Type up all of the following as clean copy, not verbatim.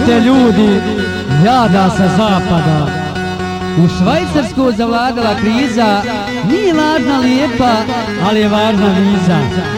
voze ljudi jada sa zapada. U Švajcarsku zavladala kriza, nije važna lijepa, ali je važna viza.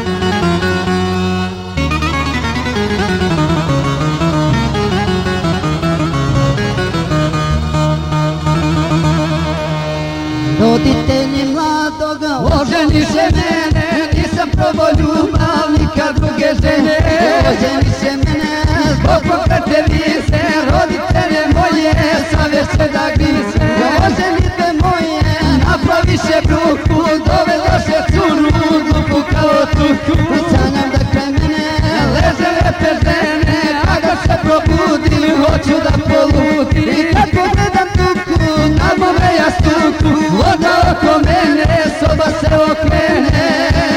Roditelji mladoga oženiše mene, nisam probao ljubav nikad druge žene. Oženiše mene zbog pokrete vise, roditelje moje savjeće da grise. Oženite moje napraviše bruku, dovedoše curu glupu kao tuku. Sanjam da kraj mene leže lepe žene, a kad se probudim hoću da poludim. I kako gledam tuku na mome jastuku, voda oko mene, soba se okrene.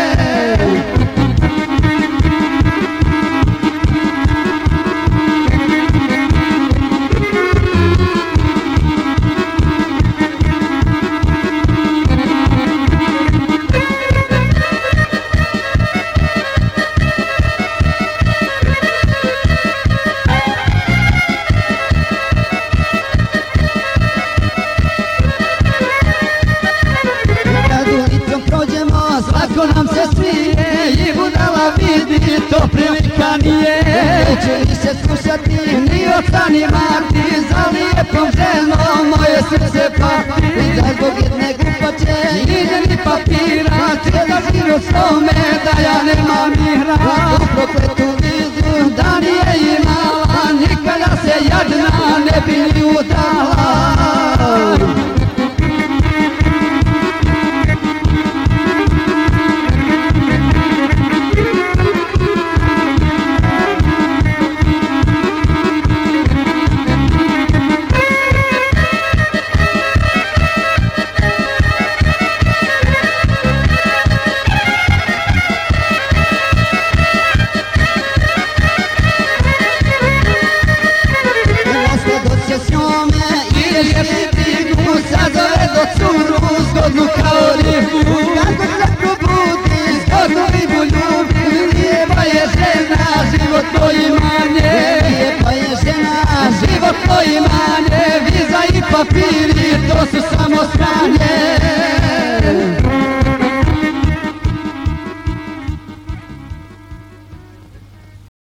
Svako nam se smije i budala vidi, to prilika nije. Neće li se slušati ni oca ni mati, za lijepom ženom moje srce pati. I da zbog jedne glupače ide mi papira, treba život svome da ja nemam mira. U prokletu vizu da nije imala, nikada se jadna ne bi ni udala.